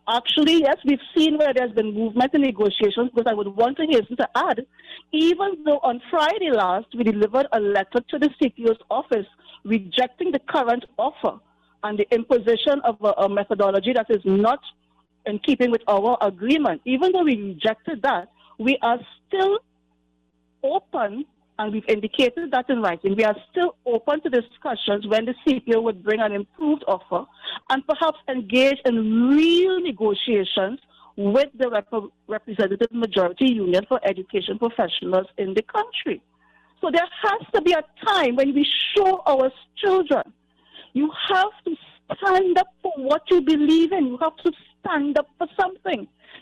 Actually, yes, we've seen where there's been movement in negotiations, because I would want to hasten to add, even though on Friday last we delivered a letter to the CPO's office rejecting the current offer and the imposition of a methodology that is not in keeping with our agreement. Even though we rejected that, we are still open, and we've indicated that in writing, we are still open to discussions when the CPO would bring an improved offer and perhaps engage in real negotiations with the representative majority union for education professionals in the country. So there has to be a time when we show our children, you have to stand up for what you believe in. You have to stand up for something.